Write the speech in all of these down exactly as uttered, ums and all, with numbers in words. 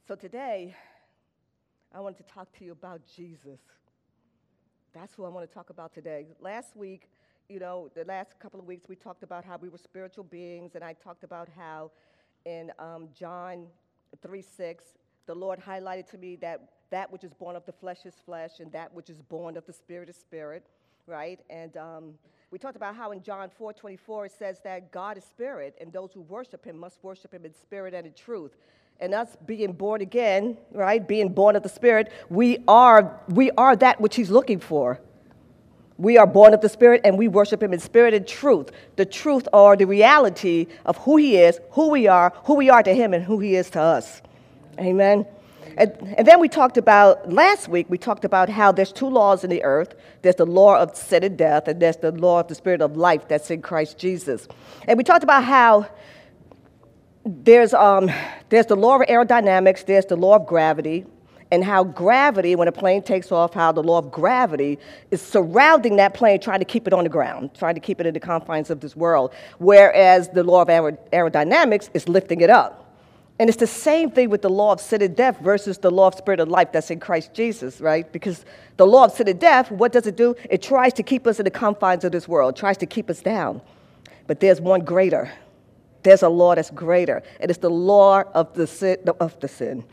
So today, I want to talk to you about Jesus. That's who I want to talk about today. Last week, you know, the last couple of weeks, we talked about how we were spiritual beings, and I talked about how in um, John three six, the Lord highlighted to me that that which is born of the flesh is flesh, and that which is born of the spirit is spirit, right? And um, we talked about how in John four twenty-four, it says that God is spirit, and those who worship him must worship him in spirit and in truth. And us being born again, right, being born of the Spirit, we are we are that which he's looking for. We are born of the Spirit, and we worship him in spirit and truth. The truth or the reality of who he is, who we are, who we are to him, and who he is to us. Amen. And, and then we talked about, last week, we talked about how there's two laws in the earth. There's the law of sin and death, and there's the law of the Spirit of life that's in Christ Jesus. And we talked about how There's um, there's the law of aerodynamics, there's the law of gravity, and how gravity, when a plane takes off, how the law of gravity is surrounding that plane, trying to keep it on the ground, trying to keep it in the confines of this world, whereas the law of aer- aerodynamics is lifting it up. And it's the same thing with the law of sin and death versus the law of spirit of life that's in Christ Jesus, right? Because the law of sin and death, what does it do? It tries to keep us in the confines of this world, tries to keep us down. But there's one greater. There's a law that's greater. It is the law of the sin. Of the sin.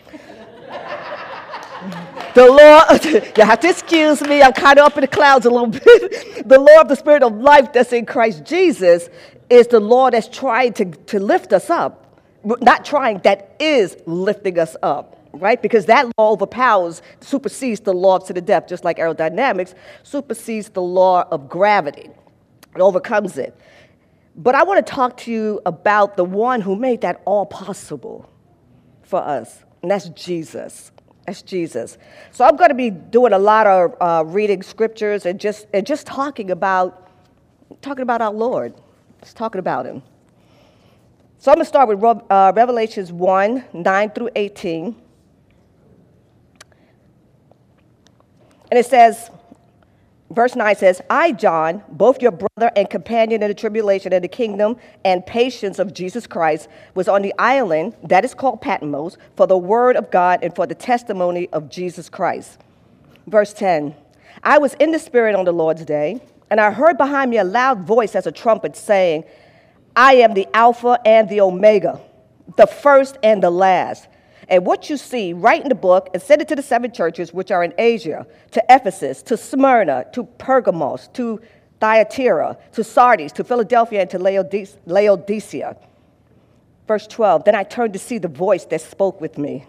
The law, of, you have to excuse me, I'm kind of up in the clouds a little bit. The law of the Spirit of life that's in Christ Jesus is the law that's trying to, to lift us up. Not trying, that is lifting us up, right? Because that law overpowers, supersedes the law of sin and death, just like aerodynamics, supersedes the law of gravity. It overcomes it. But I want to talk to you about the one who made that all possible for us, and that's Jesus. That's Jesus. So I'm going to be doing a lot of uh, reading scriptures and just and just talking about talking about our Lord, just talking about him. So I'm going to start with uh, Revelations one, nine through eighteen. And it says, verse nine says, I, John, both your brother and companion in the tribulation and the kingdom and patience of Jesus Christ, was on the island that is called Patmos for the word of God and for the testimony of Jesus Christ. Verse ten, I was in the Spirit on the Lord's day, and I heard behind me a loud voice as a trumpet saying, I am the Alpha and the Omega, the first and the last. And what you see, write in the book and send it to the seven churches which are in Asia, to Ephesus, to Smyrna, to Pergamos, to Thyatira, to Sardis, to Philadelphia, and to Laodice- Laodicea. Verse twelve, then I turned to see the voice that spoke with me.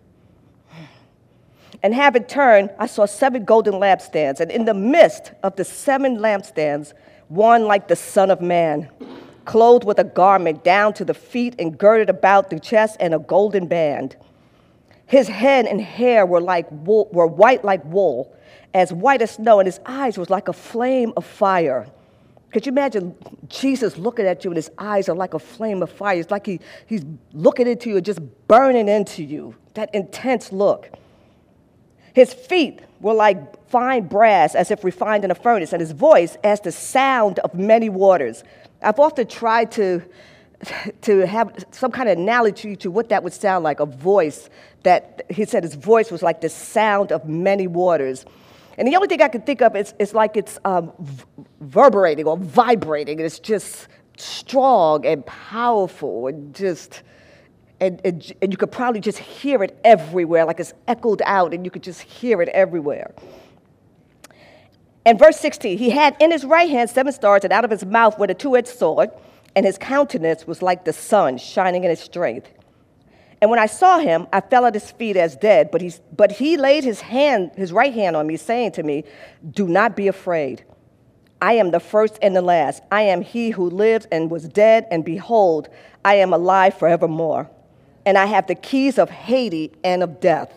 And having turned, I saw seven golden lampstands, and in the midst of the seven lampstands, one like the Son of Man, clothed with a garment down to the feet and girded about the chest and a golden band. His head and hair were like wool, were white like wool, as white as snow, and his eyes was like a flame of fire. Could you imagine Jesus looking at you and his eyes are like a flame of fire? It's like he, he's looking into you and just burning into you, that intense look. His feet were like fine brass, as if refined in a furnace, and his voice as the sound of many waters. I've often tried to, to have some kind of analogy to what that would sound like, a voice that, he said his voice was like the sound of many waters. And the only thing I can think of is, is like it's um, reverberating or vibrating, and it's just strong and powerful and just, and, and, and you could probably just hear it everywhere, like it's echoed out and you could just hear it everywhere. And verse sixteen, he had in his right hand seven stars, and out of his mouth went a two-edged sword, and his countenance was like the sun shining in its strength. And when I saw him, I fell at his feet as dead, but he, but he laid his hand, his right hand on me, saying to me, do not be afraid. I am the first and the last. I am he who lives and was dead, and behold, I am alive forevermore. And I have the keys of Hades and of death.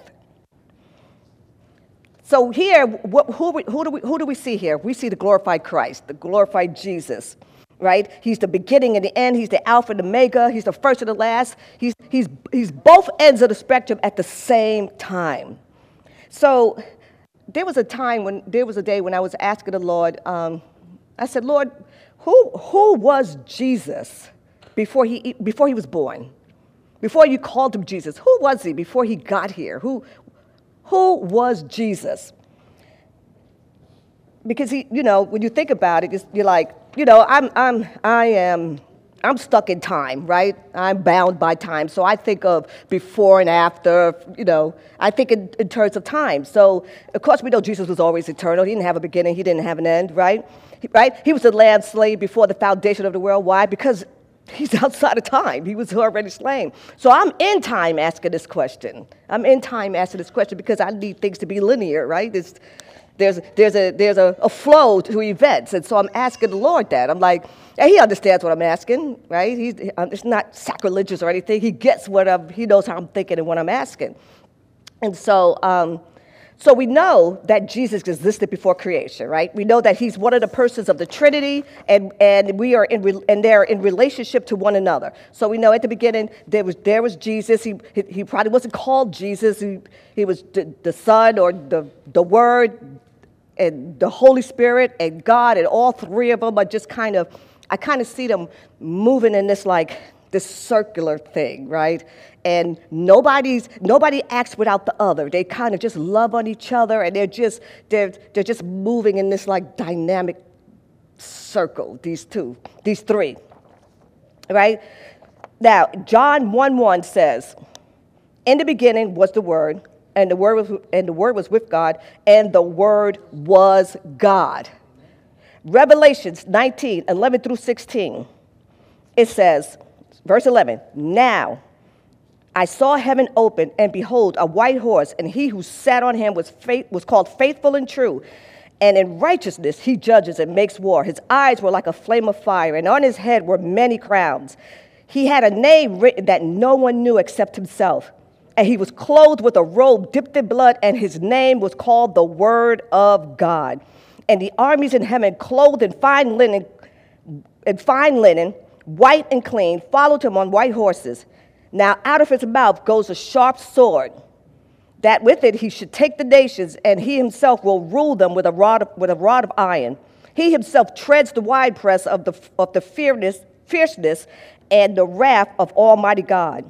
So here, what, who, who, do we, who do we see here? We see the glorified Christ, the glorified Jesus, right? He's the beginning and the end. He's the Alpha and the Omega. He's the first and the last. He's, he's, he's both ends of the spectrum at the same time. So there was a time when, there was a day when I was asking the Lord, um, I said, Lord, who, who was Jesus before he, before he was born? Before you called him Jesus, who was he before he got here? Who, who was Jesus? Because he, you know, when you think about it, you're like, you know, I'm, I'm, I am, I'm stuck in time, right? I'm bound by time. So I think of before and after, you know, I think in, in terms of time. So, of course, we know Jesus was always eternal. He didn't have a beginning. He didn't have an end, right? He, right? He was a lamb slain before the foundation of the world. Why? Because he's outside of time. He was already slain. So I'm in time asking this question. I'm in time asking this question because I need things to be linear, right? It's, there's there's a there's a, a flow to events, and so I'm asking the Lord that. I'm like, and He understands what I'm asking, right? He's it's not sacrilegious or anything. He gets what I'm. He knows how I'm thinking and what I'm asking, and so. Um, So we know that Jesus existed before creation, right? We know that he's one of the persons of the Trinity, and, and we are in re- and they're in relationship to one another. So we know at the beginning there was there was Jesus. He he, he probably wasn't called Jesus. He he was the, the Son or the the Word and the Holy Spirit and God, and all three of them are just kind of I kind of see them moving in this like this circular thing, right? And nobody's nobody acts without the other. They kind of just love on each other, and they're just they're they're just moving in this like dynamic circle. These two, these three, right? Now, John one one says, "In the beginning was the Word, and the Word was and the Word was with God, and the Word was God." Revelations nineteen eleven through sixteen. It says, verse eleven, "Now I saw heaven open, and behold, a white horse, and he who sat on him was faith, was called Faithful and True, and in righteousness he judges and makes war. His eyes were like a flame of fire, and on his head were many crowns. He had a name written that no one knew except himself, and he was clothed with a robe dipped in blood, and his name was called the Word of God. And the armies in heaven, clothed in fine linen, in fine linen, white and clean, followed him on white horses. Now out of his mouth goes a sharp sword, that with it he should take the nations, and he himself will rule them with a rod of, with a rod of iron. He himself treads the winepress of the of the fierceness, fierceness and the wrath of Almighty God.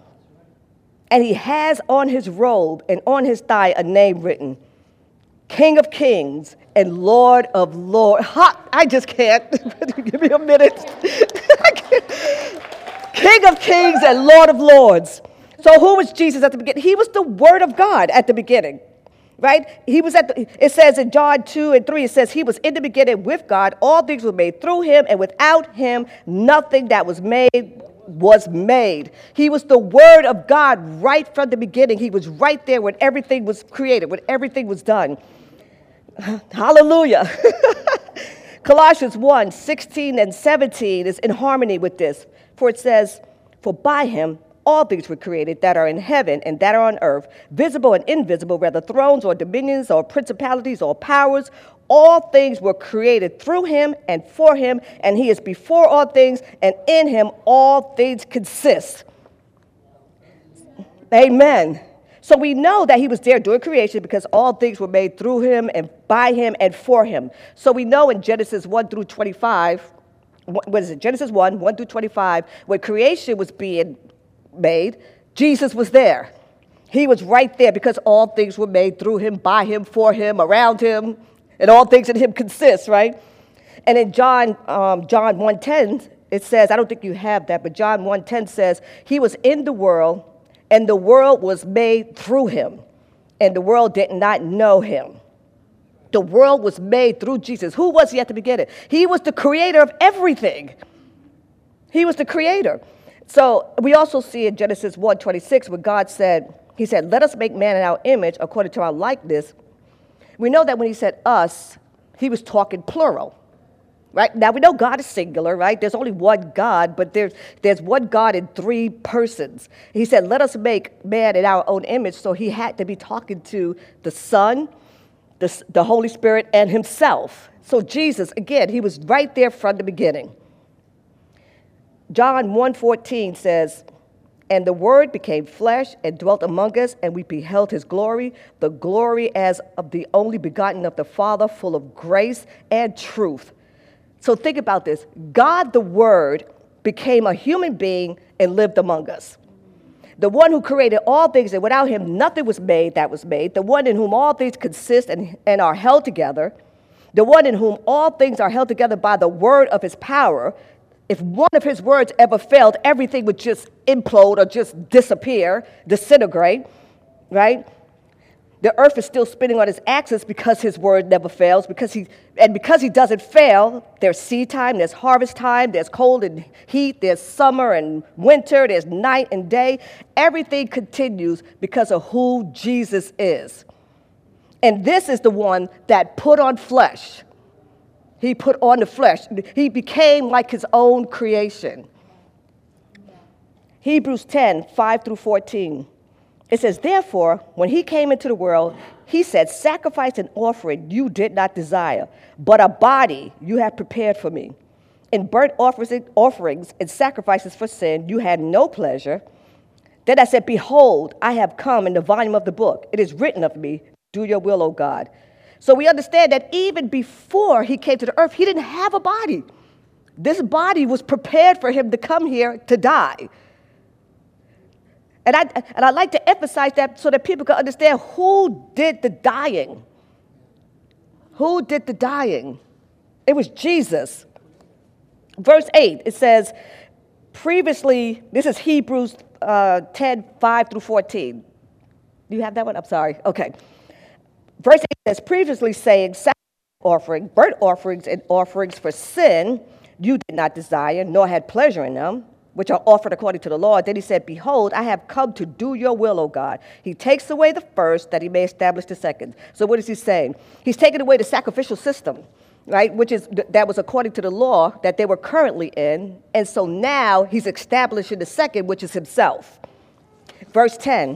And he has on his robe and on his thigh a name written, King of Kings and Lord of Lords." Ha! I just can't. Give me a minute. King of Kings and Lord of Lords. So who was Jesus at the beginning? He was the Word of God at the beginning, right? He was at the, it says in John two and three, it says he was in the beginning with God. All things were made through him, and without him, nothing that was made was made. He was the Word of God right from the beginning. He was right there when everything was created, when everything was done. Hallelujah. Colossians one sixteen and seventeen is in harmony with this. For it says, "For by him all things were created that are in heaven and that are on earth, visible and invisible, whether thrones or dominions or principalities or powers. All things were created through him and for him, and he is before all things, and in him all things consist." Amen. So we know that he was there during creation because all things were made through him and by him and for him. So we know in Genesis one through twenty-five, what is it, Genesis one, one through twenty-five, when creation was being made, Jesus was there. He was right there because all things were made through him, by him, for him, around him, and all things in him consist, right? And in John um, John one ten, it says, I don't think you have that, but John one ten says, he was in the world, and the world was made through him, and the world did not know him. The world was made through Jesus. Who was he at the beginning? He was the creator of everything. He was the creator. So we also see in Genesis one twenty-six where God said, he said, "Let us make man in our image according to our likeness." We know that when he said us, he was talking plural. Right? Now we know God is singular, right? There's only one God, but there's there's one God in three persons. He said, "Let us make man in our own image." So he had to be talking to the Son, the, the Holy Spirit, and himself. So Jesus, again, he was right there from the beginning. John one fourteen says, "And the Word became flesh and dwelt among us, and we beheld his glory, the glory as of the only begotten of the Father, full of grace and truth." So think about this. God, the Word, became a human being and lived among us. The one who created all things, and without him nothing was made that was made, the one in whom all things consist and, and are held together, the one in whom all things are held together by the word of his power. If one of his words ever failed, everything would just implode or just disappear, disintegrate, right? The earth is still spinning on its axis because his word never fails, because he, and because he doesn't fail, there's seed time, there's harvest time, there's cold and heat, there's summer and winter, there's night and day. Everything continues because of who Jesus is. And this is the one that put on flesh. He put on the flesh. He became like his own creation. Hebrews ten, five through fourteen. It says, therefore, when he came into the world, he said, sacrifice and offering you did not desire, but a body you have prepared for me. In burnt offerings and sacrifices for sin you had no pleasure. Then I said, behold, I have come in the volume of the book. It is written of me, do your will, O God. So we understand that even before he came to the earth, he didn't have a body. This body was prepared for him to come here to die. And I, and I like to emphasize that so that people can understand who did the dying. Who did the dying? It was Jesus. Verse eight, it says, previously, this is Hebrews uh, ten, five through fourteen. Do you have that one? I'm sorry. Okay. Verse eight says, previously saying, sacrifice, offering, burnt offerings, and offerings for sin you did not desire, nor had pleasure in them, which are offered according to the law. Then he said, behold, I have come to do your will, O God. He takes away the first that he may establish the second. So what is he saying? He's taking away the sacrificial system, right, which is that was according to the law that they were currently in. And so now he's establishing the second, which is himself. Verse ten.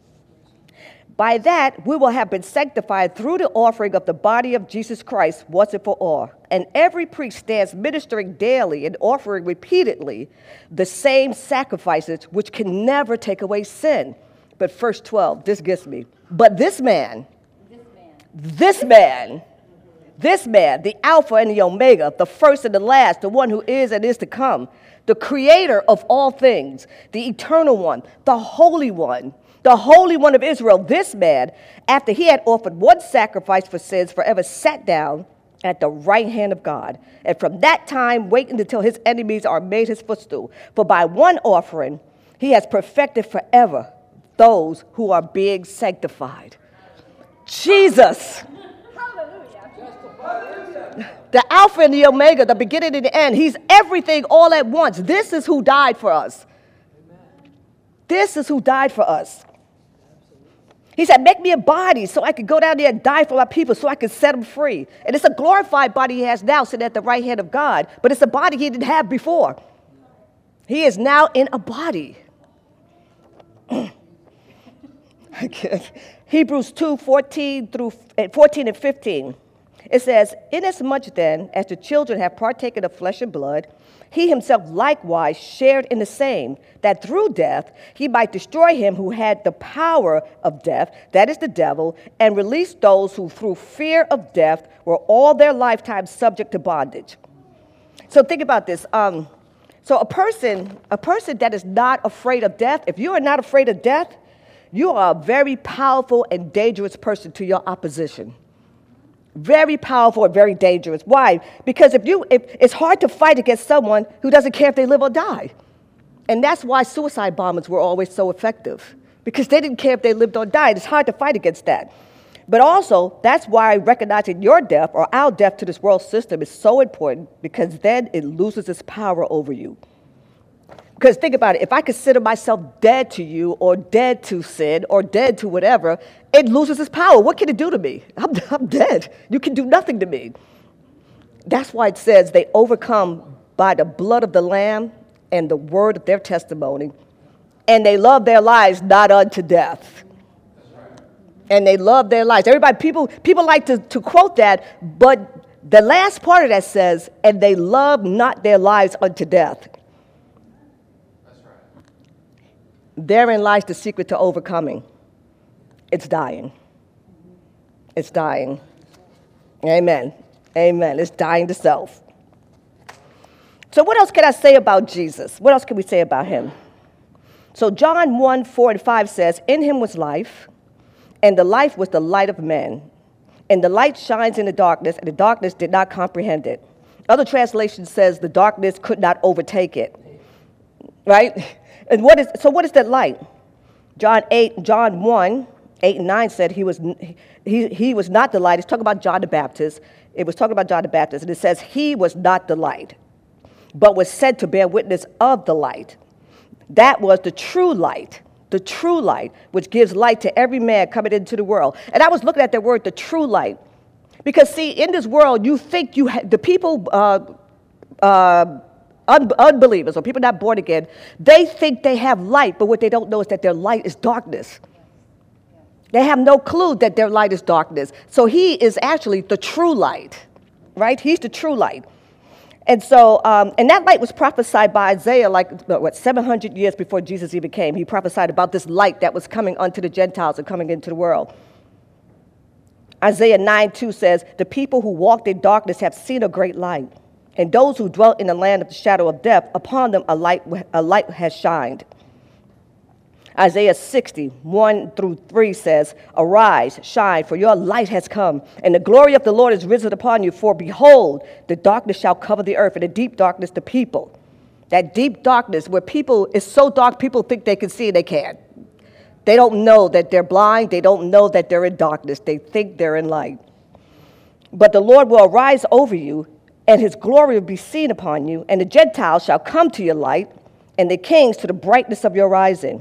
By that, we will have been sanctified through the offering of the body of Jesus Christ once and for all. And every priest stands ministering daily and offering repeatedly the same sacrifices which can never take away sin. But verse twelve, this gets me. But this man, this man, this man, this man, the Alpha and the Omega, the first and the last, the one who is and is to come, the creator of all things, the eternal one, the Holy One, the Holy One of Israel, this man, after he had offered one sacrifice for sins forever, sat down at the right hand of God. And from that time, waiting until his enemies are made his footstool. For by one offering, he has perfected forever those who are being sanctified. Jesus. The Alpha and the Omega, the beginning and the end. He's everything all at once. This is who died for us. This is who died for us. He said, make me a body so I could go down there and die for my people so I could set them free. And it's a glorified body he has now sitting at the right hand of God, but it's a body he didn't have before. He is now in a body. Hebrews two, fourteen through fourteen and fifteen. It says, inasmuch then as the children have partaken of flesh and blood, he himself likewise shared in the same, that through death he might destroy him who had the power of death, that is the devil, and release those who through fear of death were all their lifetime subject to bondage. So think about this. Um, so a person, a person that is not afraid of death, if you are not afraid of death, you are a very powerful and dangerous person to your opposition. Very powerful and very dangerous. Why? Because if you, if, it's hard to fight against someone who doesn't care if they live or die. And that's why suicide bombers were always so effective, because they didn't care if they lived or died. It's hard to fight against that. But also, that's why recognizing your death or our death to this world system is so important, because then it loses its power over you. Because think about it, if I consider myself dead to you or dead to sin or dead to whatever, it loses its power. What can it do to me? I'm, I'm dead. You can do nothing to me. That's why it says they overcome by the blood of the Lamb and the word of their testimony, and they love their lives not unto death. And they love their lives. Everybody, people, people like to, to quote that, but the last part of that says, and they love not their lives unto death. Therein lies the secret to overcoming. It's dying. It's dying. Amen. Amen. It's dying to self. So what else can I say about Jesus? What else can we say about him? So John one, four and five says, in him was life, and the life was the light of men. And the light shines in the darkness, and the darkness did not comprehend it. Other translation says the darkness could not overtake it. Right? And what is so what is that light? John eight, John one, eight and nine said he was he, he was not the light. It's talking about John the Baptist. It was talking about John the Baptist, and it says he was not the light, but was sent to bear witness of the light. That was the true light, the true light, which gives light to every man coming into the world. And I was looking at that word, the true light, because see, in this world, you think you ha- the people, uh, uh, un- unbelievers or people not born again, they think they have light, but what they don't know is that their light is darkness. They have no clue that their light is darkness. So he is actually the true light, right? He's the true light. And so, um, and that light was prophesied by Isaiah like, what, seven hundred years before Jesus even came. He prophesied about this light that was coming unto the Gentiles and coming into the world. Isaiah nine two says, the people who walked in darkness have seen a great light. And those who dwelt in the land of the shadow of death, upon them a light, a light has shined. Isaiah sixty, one through three says, arise, shine, for your light has come, and the glory of the Lord is risen upon you. For behold, the darkness shall cover the earth, and the deep darkness the people. That deep darkness where people, it's so dark, people think they can see, they can't. They don't know that they're blind. They don't know that they're in darkness. They think they're in light. But the Lord will arise over you, and his glory will be seen upon you, and the Gentiles shall come to your light, and the kings to the brightness of your rising.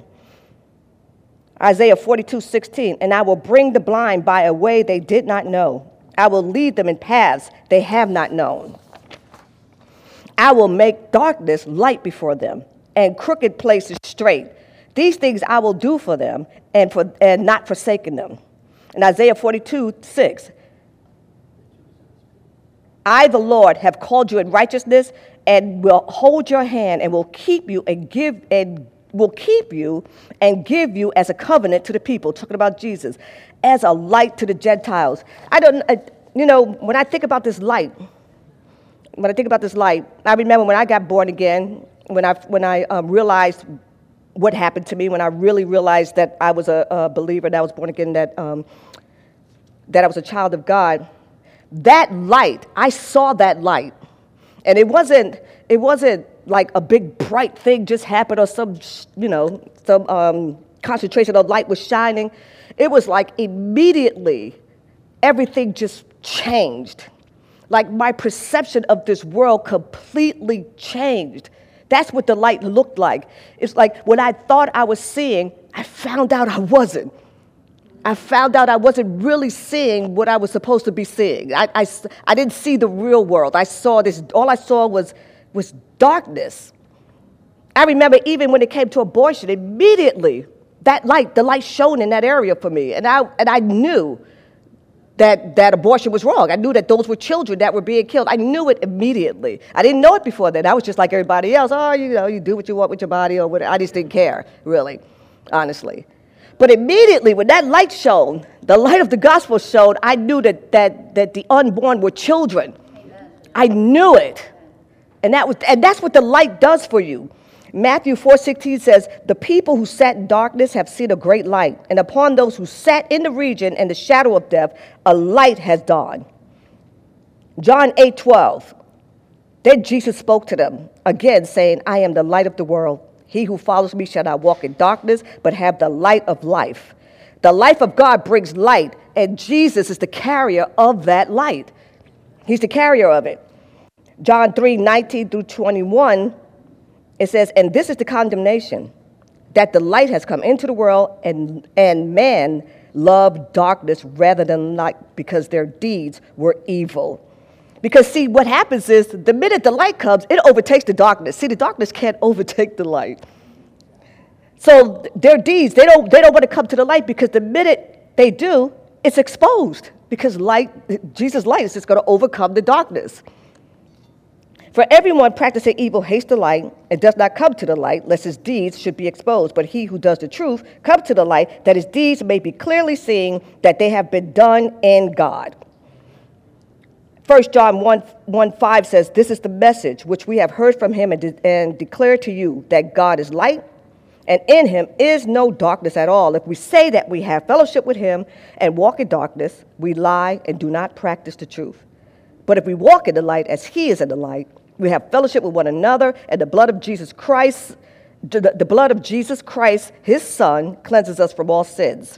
Isaiah forty-two, sixteen, and I will bring the blind by a way they did not know. I will lead them in paths they have not known. I will make darkness light before them, and crooked places straight. These things I will do for them, and for and not forsaken them. In Isaiah forty-two, six, I, the Lord, have called you in righteousness, and will hold your hand, and will keep you and give and will keep you and give you as a covenant to the people, talking about Jesus, as a light to the Gentiles. I don't, I, you know, when I think about this light, when I think about this light, I remember when I got born again, when I when I um, realized what happened to me, when I really realized that I was a, a believer, that I was born again, that um, that I was a child of God. That light, I saw that light, and it wasn't it wasn't. like a big bright thing just happened or some, you know, some um, concentration of light was shining. It was like immediately everything just changed. Like my perception of this world completely changed. That's what the light looked like. It's like when I thought I was seeing, I found out I wasn't. I found out I wasn't really seeing what I was supposed to be seeing. I, I, I didn't see the real world. I saw this, all I saw was was darkness. I remember even when it came to abortion, immediately that light, the light shone in that area for me. And I and I knew that, that abortion was wrong. I knew that those were children that were being killed. I knew it immediately. I didn't know it before then. I was just like everybody else. Oh, you know, you do what you want with your body or whatever. I just didn't care, really, honestly. But immediately when that light shone, the light of the gospel shone, I knew that that, that the unborn were children. Amen. I knew it. And that was, and that's what the light does for you. Matthew four sixteen says, the people who sat in darkness have seen a great light, and upon those who sat in the region and the shadow of death, a light has dawned. John eight twelve, then Jesus spoke to them again, saying, I am the light of the world. He who follows me shall not walk in darkness, but have the light of life. The life of God brings light, and Jesus is the carrier of that light. He's the carrier of it. John three, nineteen through twenty-one, it says, and this is the condemnation, that the light has come into the world, and, and man loved darkness rather than light, because their deeds were evil. Because, see, what happens is, the minute the light comes, it overtakes the darkness. See, the darkness can't overtake the light. So their deeds, they don't, they don't want to come to the light, because the minute they do, it's exposed, because light, Jesus' light is just going to overcome the darkness. For everyone practicing evil hates the light and does not come to the light, lest his deeds should be exposed. But he who does the truth comes to the light, that his deeds may be clearly seen, that they have been done in God. First John one, one five says, this is the message which we have heard from him and, de- and declare to you, that God is light, And in him is no darkness at all. If we say that we have fellowship with him and walk in darkness, we lie and do not practice the truth. But if we walk in the light as he is in the light, we have fellowship with one another, and the blood of Jesus Christ, the, the blood of Jesus Christ, his son, cleanses us from all sins.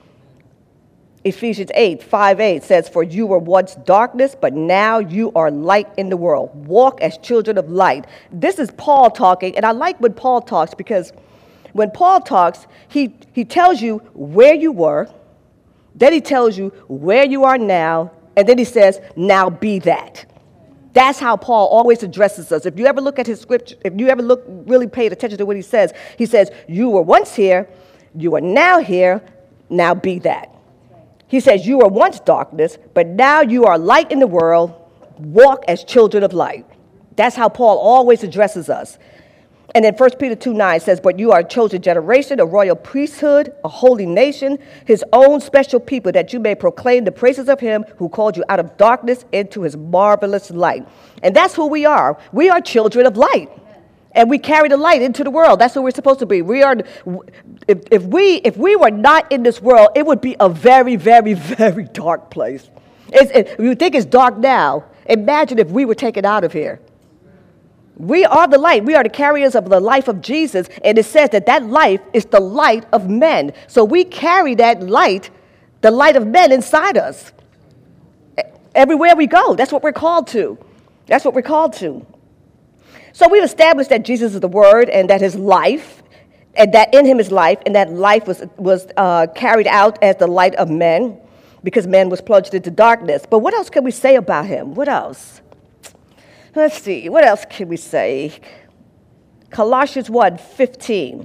Ephesians eight, five, eight says, for you were once darkness, but now you are light in the world. Walk as children of light. This is Paul talking, and I like when Paul talks because when Paul talks, he, he tells you where you were, then he tells you where you are now, and then he says, now be that. That's how Paul always addresses us. If you ever look at his scripture, if you ever look, really paid attention to what he says, he says, you were once here, you are now here, now be that. He says, you were once darkness, but now you are light in the world, walk as children of light. That's how Paul always addresses us. And then First Peter two nine says, but you are a chosen generation, a royal priesthood, a holy nation, his own special people, that you may proclaim the praises of him who called you out of darkness into his marvelous light. And that's who we are. We are children of light. And we carry the light into the world. That's what we're supposed to be. We are. If, if we if we were not in this world, it would be a very, very, very dark place. It's, it, you think it's dark now. Imagine if we were taken out of here. We are the light. We are the carriers of the life of Jesus. And it says that that life is the light of men. So we carry that light, the light of men inside us. Everywhere we go, that's what we're called to. That's what we're called to. So we've established that Jesus is the Word and that his life, and that in him is life, and that life was, was uh, carried out as the light of men because man was plunged into darkness. But what else can we say about him? What else? Let's see. What else can we say? Colossians one fifteen.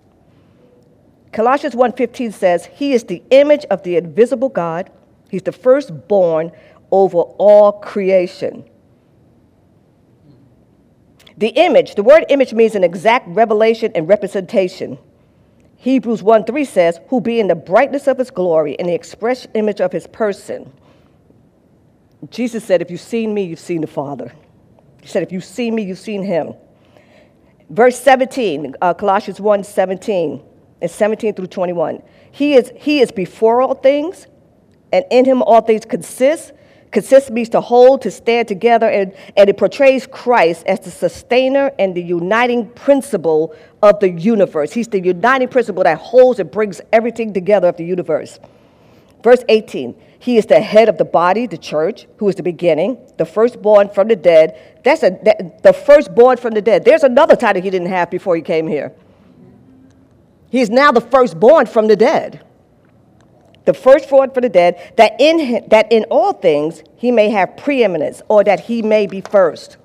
Colossians one fifteen says, he is the image of the invisible God. He's the firstborn over all creation. The image, the word image means an exact revelation and representation. Hebrews one three says, who being the brightness of his glory and the express image of his person. Jesus said, if you've seen me, you've seen the Father. He said, if you've seen me, you've seen him. Verse seventeen, uh, Colossians one seventeen, and seventeen through twenty-one. He is, he is before all things, and in him all things consist. Consist means to hold, to stand together, and, and it portrays Christ as the sustainer and the uniting principle of the universe. He's the uniting principle that holds and brings everything together of the universe. Verse eighteen, he is the head of the body, the church, who is the beginning, the firstborn from the dead. That's a, that, the firstborn from the dead. There's another title he didn't have before he came here. He's now the firstborn from the dead. The firstborn from the dead, that in him, that in all things he may have preeminence, or that he may be first.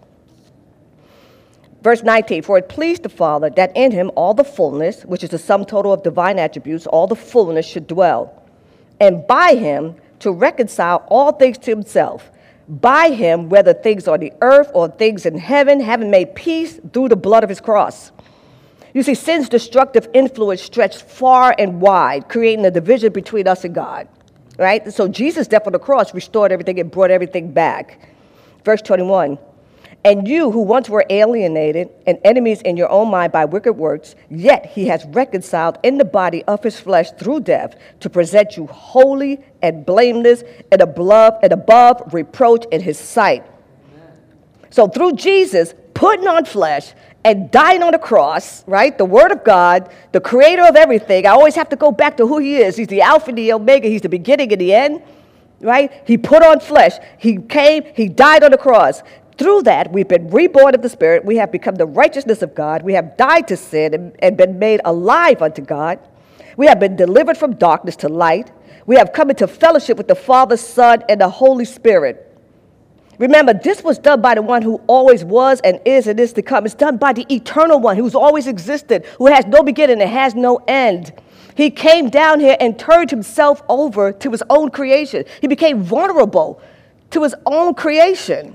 Verse nineteen, for it pleased the Father that in him all the fullness, which is the sum total of divine attributes, all the fullness should dwell, and by him to reconcile all things to himself. By him, whether things on the earth or things in heaven, having made peace through the blood of his cross. You see, sin's destructive influence stretched far and wide, creating a division between us and God, right? So Jesus' death on the cross restored everything and brought everything back. Verse twenty-one, and you who once were alienated and enemies in your own mind by wicked works, yet he has reconciled in the body of his flesh through death to present you holy and blameless and above, and above reproach in his sight. Amen. So through Jesus putting on flesh and dying on the cross, right? The Word of God, the creator of everything. I always have to go back to who he is. He's the Alpha and the Omega. He's the beginning and the end, right? He put on flesh. He came. He died on the cross. Through that, we've been reborn of the Spirit. We have become the righteousness of God. We have died to sin and, and been made alive unto God. We have been delivered from darkness to light. We have come into fellowship with the Father, Son, and the Holy Spirit. Remember, this was done by the one who always was and is and is to come. It's done by the eternal one who's always existed, who has no beginning and has no end. He came down here and turned himself over to his own creation. He became vulnerable to his own creation.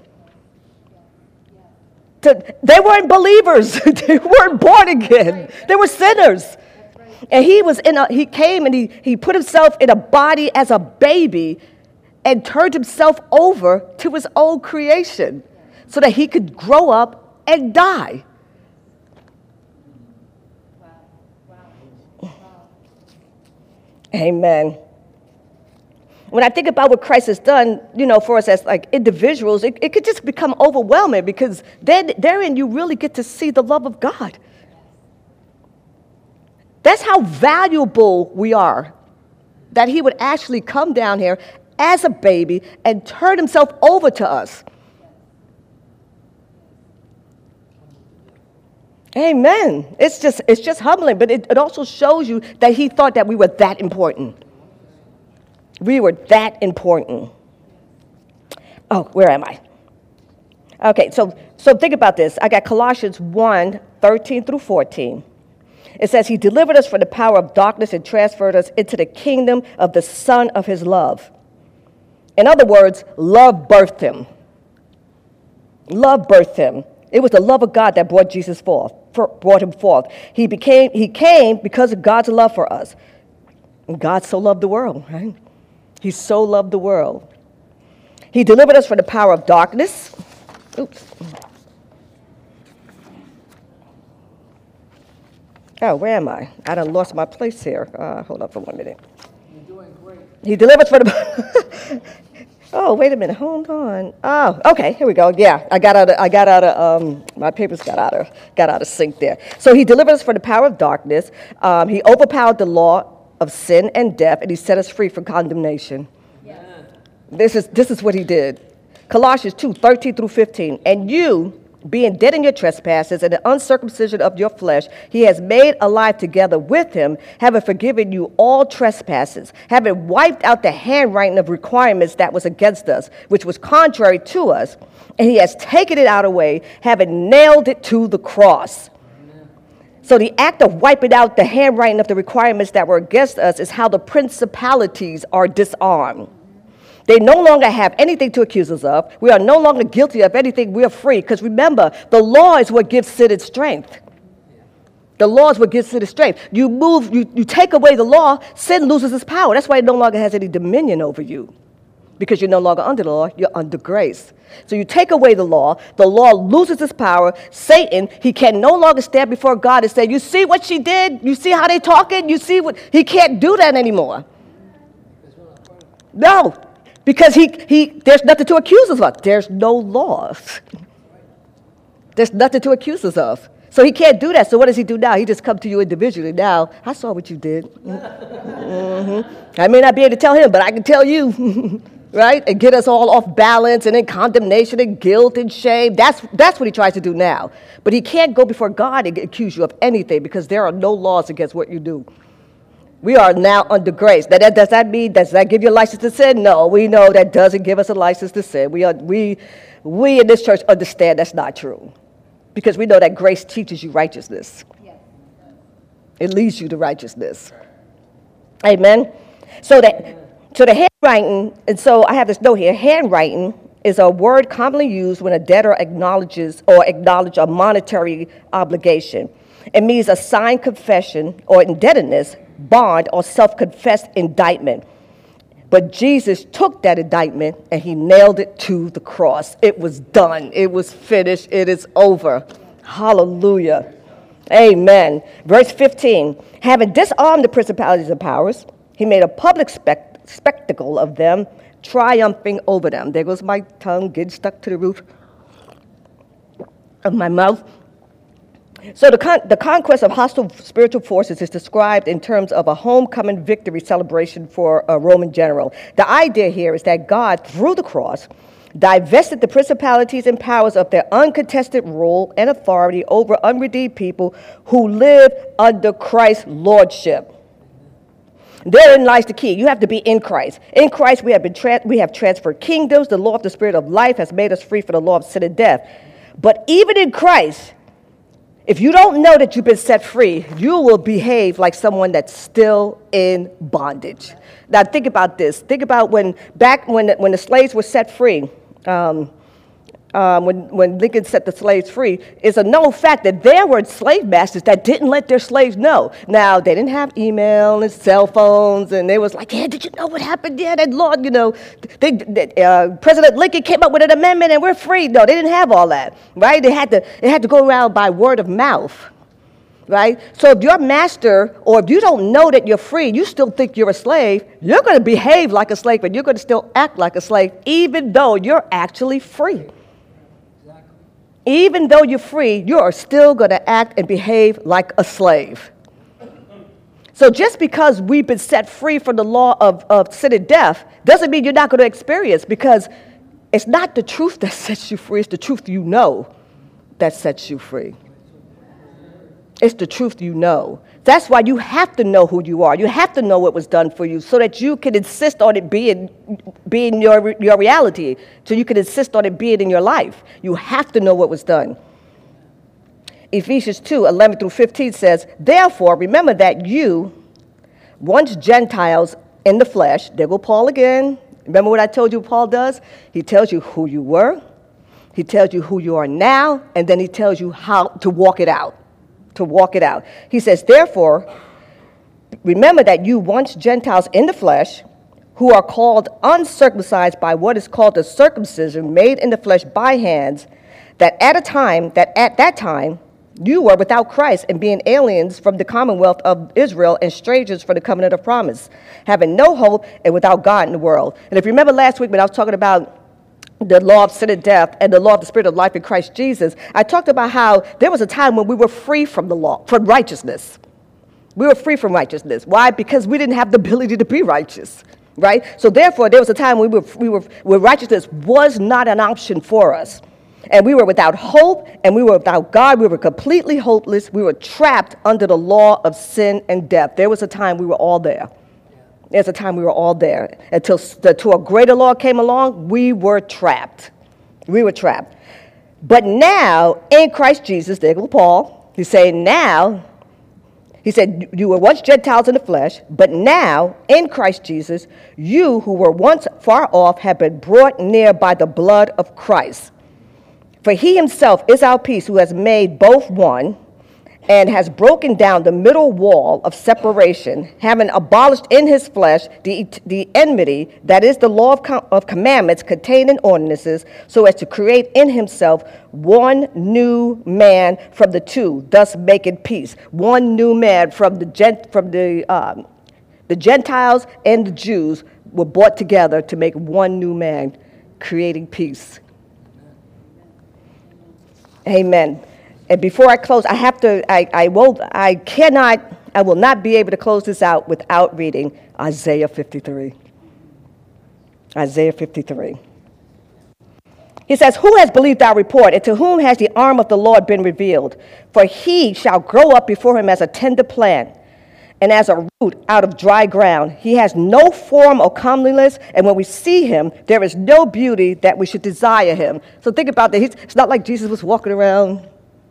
To, they weren't believers. They weren't born again. They were sinners. And he was in a, he came and he, he put himself in a body as a baby and turned himself over to his own creation so that he could grow up and die. Amen. When I think about what Christ has done, you know, for us as like individuals, it, it could just become overwhelming because then therein you really get to see the love of God. That's how valuable we are, that he would actually come down here as a baby and turn himself over to us. Amen. It's just, it's just humbling, but it, it also shows you that he thought that we were that important. We were that important. Oh, where am I? Okay, so, so think about this. I got Colossians one, thirteen through fourteen. It says, he delivered us from the power of darkness and transferred us into the kingdom of the Son of his love. In other words, love birthed him. Love birthed him. It was the love of God that brought Jesus forth, brought him forth. He became, he came because of God's love for us. And God so loved the world, right? He so loved the world. He delivered us from the power of darkness. Oops. Oh, where am I? I done lost my place here. Uh, hold up for one minute. You're doing great. He delivered us from the... Oh, wait a minute. Hold on. Oh, okay. Here we go. Yeah, I got out of, I got out of, um, my papers got out of, got out of sync there. So he delivered us from the power of darkness. Um, he overpowered the law of sin and death, and he set us free from condemnation. Yes. This is this is what he did. Colossians two, thirteen through fifteen. And you, being dead in your trespasses and the uncircumcision of your flesh, he has made alive together with him, having forgiven you all trespasses, having wiped out the handwriting of requirements that was against us, which was contrary to us, and he has taken it out of the way, having nailed it to the cross. So the act of wiping out the handwriting of the requirements that were against us is how the principalities are disarmed. They no longer have anything to accuse us of. We are no longer guilty of anything. We are free. Because remember, the law is what gives sin its strength. The law is what gives sin its strength. You move, you, you take away the law, sin loses its power. That's why it no longer has any dominion over you. Because you're no longer under the law, you're under grace. So you take away the law, the law loses its power. Satan, he can no longer stand before God and say, you see what she did? You see how they talking? You see what? He can't do that anymore. No, because he, he there's nothing to accuse us of. There's no law. There's nothing to accuse us of. So he can't do that. So what does he do now? He just come to you individually. Now, I saw what you did. Mm-hmm. I may not be able to tell him, but I can tell you. Right? And get us all off balance and in condemnation and guilt and shame. That's, that's what he tries to do now. But he can't go before God and accuse you of anything because there are no laws against what you do. We are now under grace. Now, that, does that mean, does that give you a license to sin? No, we know that doesn't give us a license to sin. We, are, we, we in this church understand that's not true because we know that grace teaches you righteousness. Yes. It leads you to righteousness. Amen? So that... So the handwriting, and so I have this note here, handwriting is a word commonly used when a debtor acknowledges or acknowledges a monetary obligation. It means a signed confession or indebtedness, bond, or self-confessed indictment. But Jesus took that indictment and he nailed it to the cross. It was done. It was finished. It is over. Hallelujah. Amen. Verse fifteen, having disarmed the principalities and powers, he made a public spectacle spectacle of them, triumphing over them. There goes my tongue getting stuck to the roof of my mouth. So the, con- the conquest of hostile spiritual forces is described in terms of a homecoming victory celebration for a Roman general. The idea here is that God, through the cross, divested the principalities and powers of their uncontested rule and authority over unredeemed people who live under Christ's lordship. Therein lies the key. You have to be in Christ. In Christ, we have been tra- we have transferred kingdoms. The law of the Spirit of life has made us free from the law of sin and death. But even in Christ, if you don't know that you've been set free, you will behave like someone that's still in bondage. Now, think about this. Think about when back when the, when the slaves were set free. Um, Um, when, when Lincoln set the slaves free, it's a known fact that there were slave masters that didn't let their slaves know. Now, they didn't have email and cell phones, and they was like, yeah, did you know what happened? Yeah, that law, you know, they, they, uh, President Lincoln came up with an amendment, and we're free. No, they didn't have all that, right? They had to, they had to go around by word of mouth. right? So if your master, or if you don't know that you're free, you still think you're a slave, you're going to behave like a slave, and you're going to still act like a slave, even though you're actually free. Exactly. Even though you're free, you are still going to act and behave like a slave. So just because we've been set free from the law of, of sin and death doesn't mean you're not going to experience, because it's not the truth that sets you free, it's the truth you know that sets you free. It's the truth you know. That's why you have to know who you are. You have to know what was done for you so that you can insist on it being, being your, your reality, so you can insist on it being in your life. You have to know what was done. Ephesians two, eleven through fifteen says, therefore, remember that you, once Gentiles in the flesh, there go Paul again. Remember what I told you Paul does? He tells you who you were, he tells you who you are now, and then he tells you how to walk it out, to walk it out. He says, therefore, remember that you once Gentiles in the flesh, who are called uncircumcised by what is called the circumcision made in the flesh by hands, that at a time, that at that time, you were without Christ, and being aliens from the commonwealth of Israel and strangers from the covenant of promise, having no hope and without God in the world. And if you remember last week when I was talking about the law of sin and death and the law of the spirit of life in Christ Jesus, I talked about how there was a time when we were free from the law, from righteousness. We were free from righteousness. Why? Because we didn't have the ability to be righteous, right? So therefore, there was a time when we were, we were, where righteousness was not an option for us. And we were without hope, and we were without God. We were completely hopeless. We were trapped under the law of sin and death. There was a time we were all there. There's a time we were all there. Until, until a greater law came along, we were trapped. We were trapped. But now, in Christ Jesus, there goes Paul, he's saying now, he said, you were once Gentiles in the flesh, but now, in Christ Jesus, you who were once far off have been brought near by the blood of Christ. For he himself is our peace, who has made both one, and has broken down the middle wall of separation, having abolished in his flesh the, the enmity, that is the law of, com- of commandments contained in ordinances, so as to create in himself one new man from the two, thus making peace. One new man from the gent- from the um, the Gentiles and the Jews were brought together to make one new man, creating peace. Amen. And before I close, I have to, I, I will, I cannot, I will not be able to close this out without reading Isaiah fifty-three. Isaiah fifty-three. He says, who has believed our report, and to whom has the arm of the Lord been revealed? For he shall grow up before him as a tender plant, and as a root out of dry ground. He has no form or comeliness, and when we see him, there is no beauty that we should desire him. So think about that. He's, it's not like Jesus was walking around,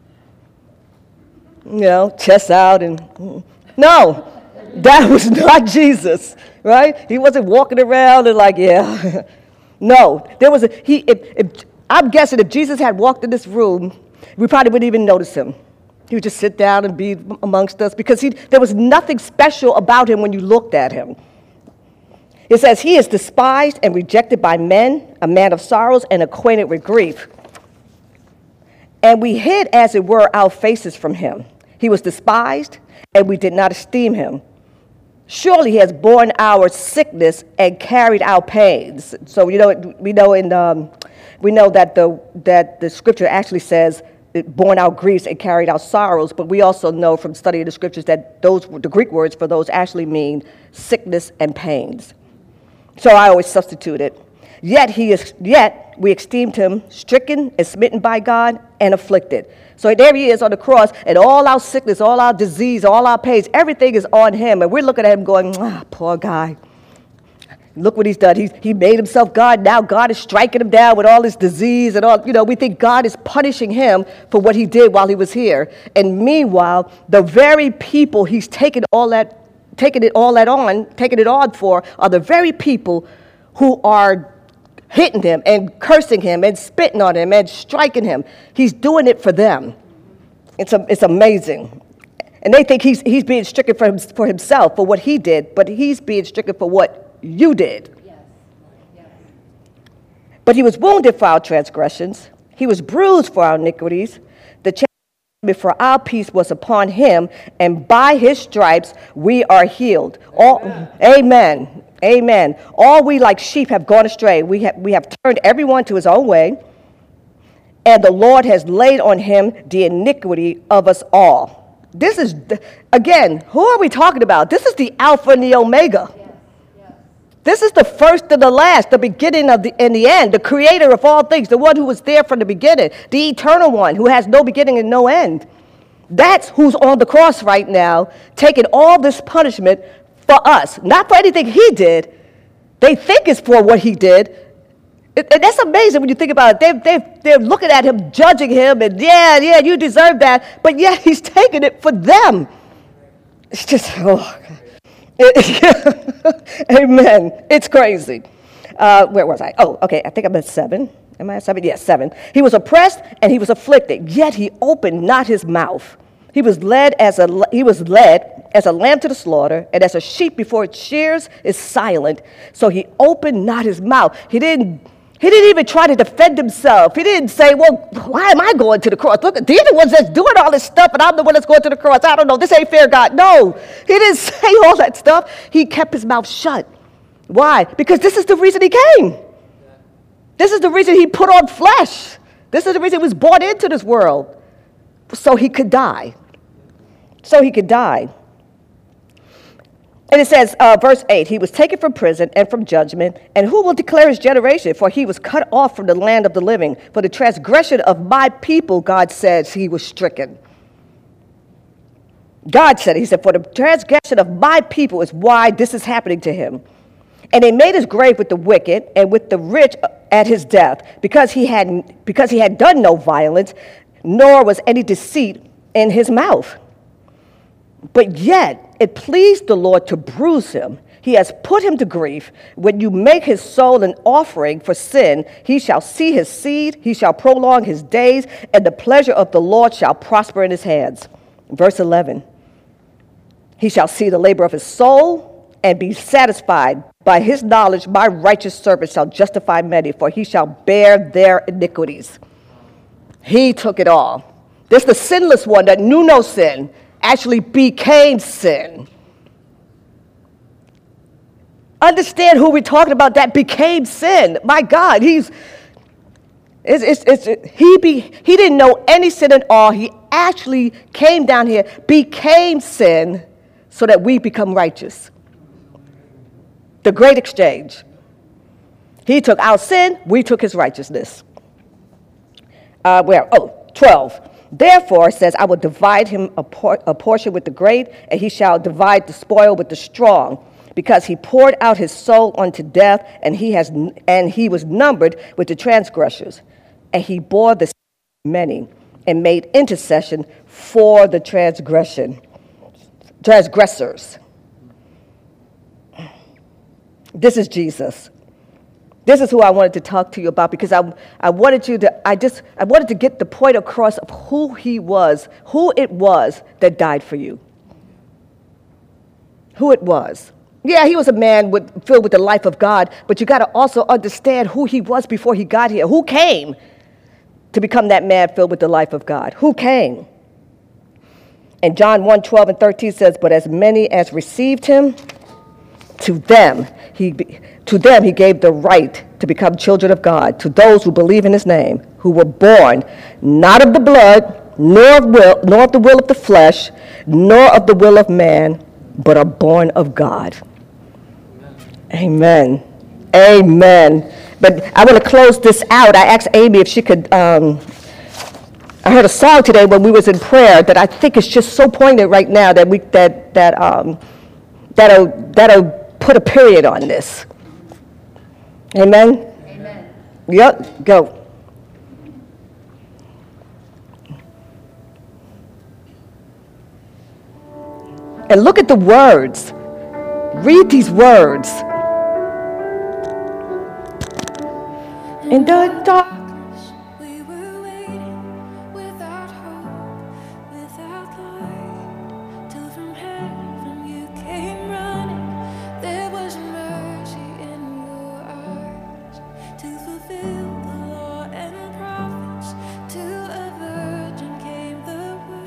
you know, chest out, and no, that was not Jesus, right? He wasn't walking around and like, yeah. No, there was a, he, if, if, I'm guessing if Jesus had walked in this room, we probably wouldn't even notice him. He would just sit down and be amongst us because he, there was nothing special about him when you looked at him. It says, he is despised and rejected by men, a man of sorrows and acquainted with grief. And we hid, as it were, our faces from him. He was despised, and we did not esteem him. Surely he has borne our sickness and carried our pains. So you know, we know in um, we know that the that the scripture actually says, it borne our griefs and carried our sorrows. But we also know from studying the scriptures that those the Greek words for those actually mean sickness and pains. So I always substitute it. Yet he is, yet we esteemed him stricken and smitten by God and afflicted. So there he is on the cross, and all our sickness, all our disease, all our pains, everything is on him. And we're looking at him going, ah, poor guy. Look what he's done. He's, he made himself God. Now God is striking him down with all his disease and all. You know, we think God is punishing him for what he did while he was here. And meanwhile, the very people he's taken all that, taking it all that on, taking it on for, are the very people who are hitting him and cursing him and spitting on him and striking him. He's doing it for them. It's a, it's amazing. And they think he's he's being stricken for, him, for himself, for what he did, but he's being stricken for what you did. Yes. Yes. But he was wounded for our transgressions. He was bruised for our iniquities. The for our peace was upon him, and by his stripes we are healed. All, amen. Amen. All we like sheep have gone astray. We have, we have turned everyone to his own way, and the Lord has laid on him the iniquity of us all. This is, again, who are we talking about? This is the Alpha and the Omega. This is the first and the last, the beginning of the and the end, the creator of all things, the one who was there from the beginning, the eternal one who has no beginning and no end. That's who's on the cross right now, taking all this punishment for us, not for anything he did. They think it's for what he did. It, and that's amazing when you think about it. They're, they're, they're looking at him, judging him, and yeah, yeah, you deserve that. But yet he's taking it for them. It's just, oh, amen. It's crazy. Uh, where was I? Oh, okay. I think I'm at seven. Am I at seven? Yes, seven. He was oppressed and he was afflicted, yet he opened not his mouth. He was led as a he was led as a lamb to the slaughter, and as a sheep before its shears is silent. So he opened not his mouth. He didn't. He didn't even try to defend himself. He didn't say, "Well, why am I going to the cross? Look, these are the ones that's doing all this stuff, and I'm the one that's going to the cross. I don't know. This ain't fair, God." No, he didn't say all that stuff. He kept his mouth shut. Why? Because this is the reason he came. This is the reason he put on flesh. This is the reason he was brought into this world, so he could die. So he could die. And it says, uh, verse eight, he was taken from prison and from judgment, and who will declare his generation? For he was cut off from the land of the living. For the transgression of my people, God says, he was stricken. God said it. He said, for the transgression of my people is why this is happening to him. And they made his grave with the wicked and with the rich at his death, because he had, because he had done no violence, nor was any deceit in his mouth. But yet it pleased the Lord to bruise him. He has put him to grief. When you make his soul an offering for sin, he shall see his seed, he shall prolong his days, and the pleasure of the Lord shall prosper in his hands. Verse eleven, he shall see the labor of his soul and be satisfied. By his knowledge, my righteous servant shall justify many, for he shall bear their iniquities. He took it all. This the sinless one that knew no sin actually became sin. Understand who we're talking about that became sin. My God, he's it's, it's, it's, he be he didn't know any sin at all. He actually came down here, became sin, so that we become righteous. The great exchange. He took our sin, we took his righteousness. Uh, where? Oh, twelve. Therefore, it says, I will divide him a, por- a portion with the great, and he shall divide the spoil with the strong, because he poured out his soul unto death, and he has and he was numbered with the transgressors, and he bore the sin of many, and made intercession for the transgression transgressors. This is Jesus. This is who I wanted to talk to you about, because I, I wanted you to, I just, I wanted to get the point across of who he was, who it was that died for you. Who it was. Yeah, he was a man with, filled with the life of God, but you got to also understand who he was before he got here. Who came to become that man filled with the life of God? Who came? And John one, twelve and thirteen says, but as many as received him, to them he to them he gave the right to become children of God, to those who believe in his name, who were born not of the blood, nor of will, nor of the will of the flesh, nor of the will of man, but are born of God. Amen. Amen. But I want to close this out. I asked Amy if she could. Um, I heard a song today when we was in prayer that I think is just so poignant right now that we that that um, that'll that'll put a period on this. Amen? Amen. Yep, go. And look at the words. Read these words. In the dark. Fulfill the law and prophets, to a virgin came the word.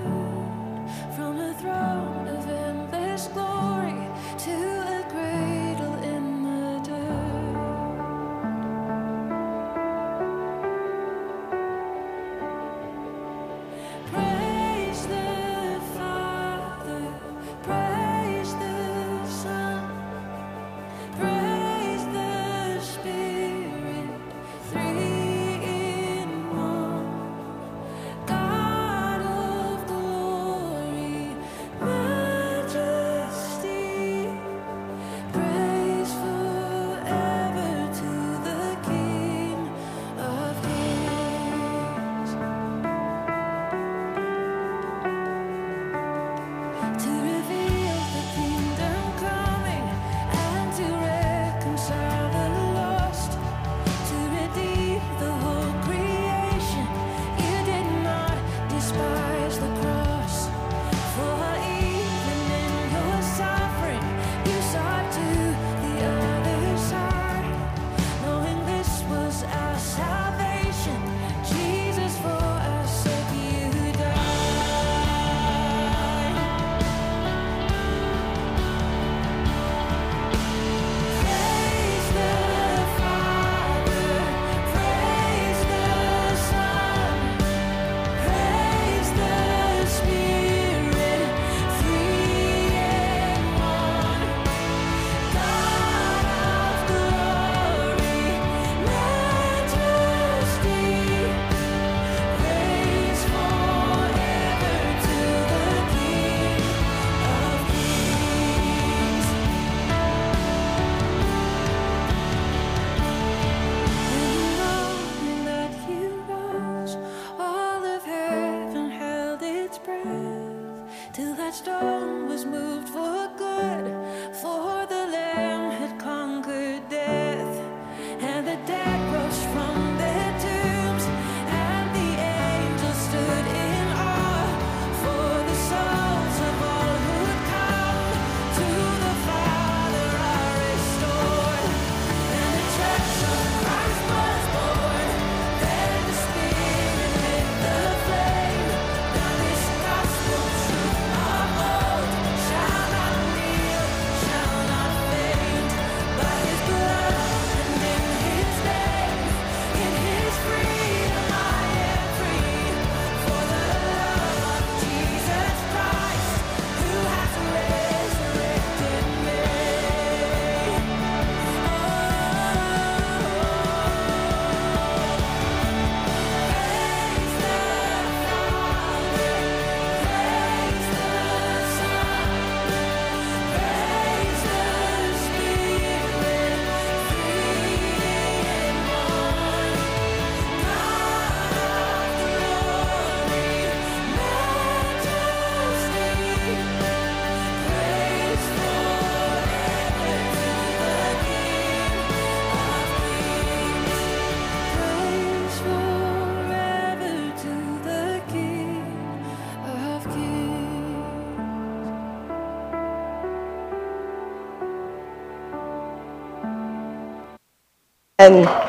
breath, till that stone was moved for good. For the Lamb had conquered death, and the dead rose from their tombs, and the angels stood in awe. For the souls of all who'd come to the Father are restored, and the Church of Christ was born. Then the Spirit lit the flame. Now this gospel truth of old shall not kneel, shall not faint. By His blood and in His name, in His freedom I am free. For the love of Jesus Christ, who has resurrected me. Praise the Father, praise the Son, praise the Spirit, three in one. God of glory, majesty, praise forever to the King of Kings. Praise forever to the King of Kings. And